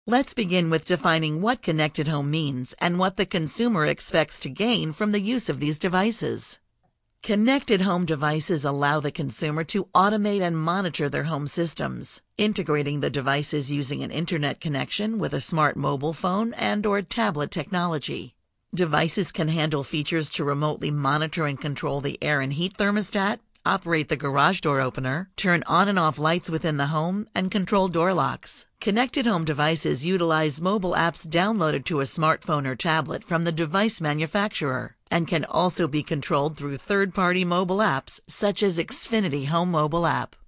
Let's begin with defining what connected home means and what the consumer expects to gain from the use of these devices. Connected home devices allow the consumer to automate and monitor their home systems, integrating the devices using an internet connection with a smart mobile phone and/or tablet technology. Devices can handle features to remotely monitor and control the air and heat thermostat, operate the garage door opener, turn on and off lights within the home, and control door locks. Connected home devices utilize mobile apps downloaded to a smartphone or tablet from the device manufacturer and can also be controlled through third-party mobile apps such as Xfinity Home Mobile App.